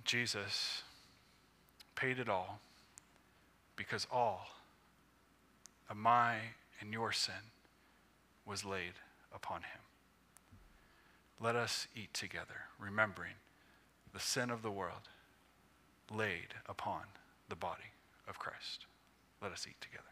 Jesus paid it all because all of my and your sin was laid upon him. Let us eat together, remembering the sin of the world laid upon the body of Christ. Let us eat together.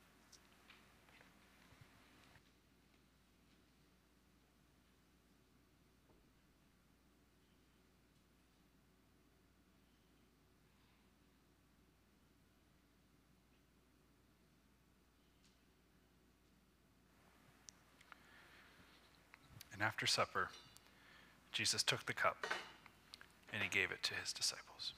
And after supper, Jesus took the cup and he gave it to his disciples.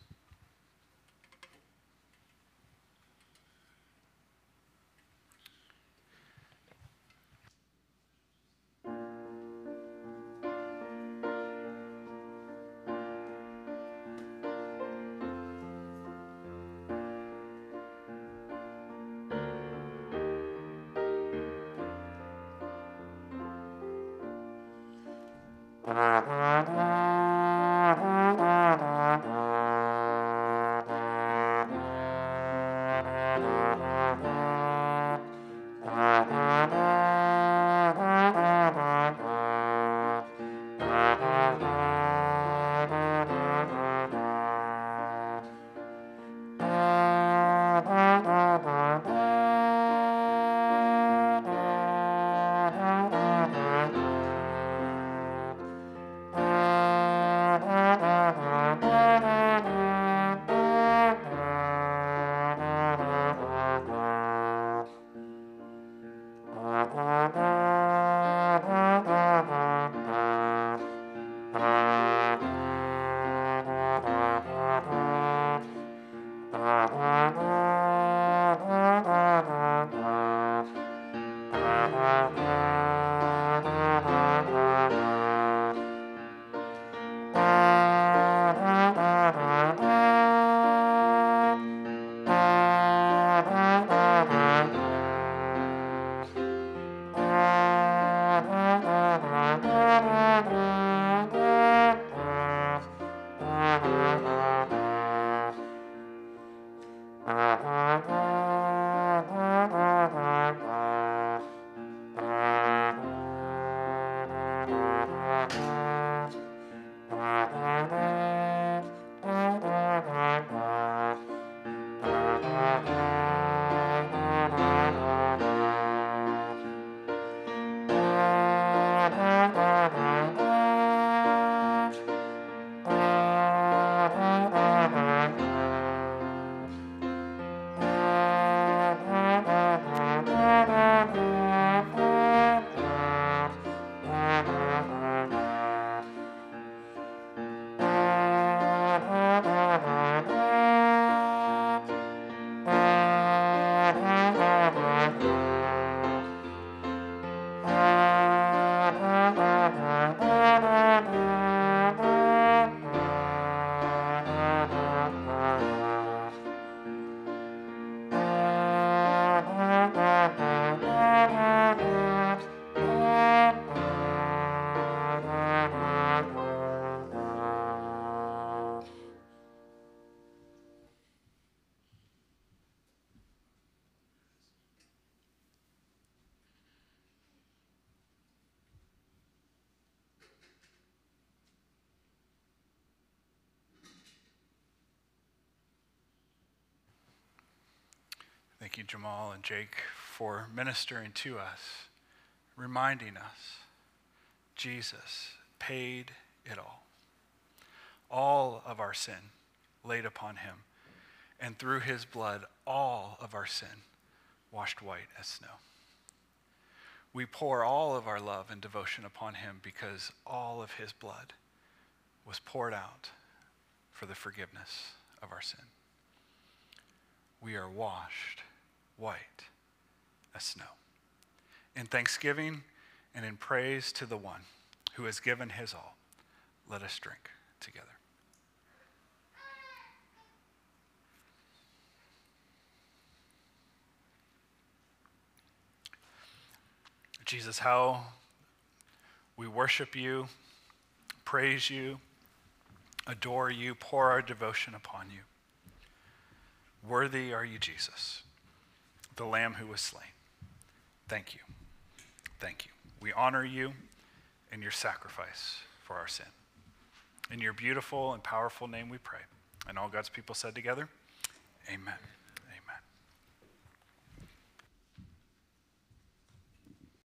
Thank you, Jamal and Jake, for ministering to us, reminding us Jesus paid it all. All of our sin laid upon him, and through his blood, all of our sin washed white as snow. We pour all of our love and devotion upon him because all of his blood was poured out for the forgiveness of our sin. We are washed white as snow. In thanksgiving and in praise to the one who has given his all, let us drink together. Jesus, how we worship you, praise you, adore you, pour our devotion upon you. Worthy are you, Jesus, the Lamb who was slain. Thank you. Thank you. We honor you in your sacrifice for our sin. In your beautiful and powerful name we pray. And all God's people said together, amen.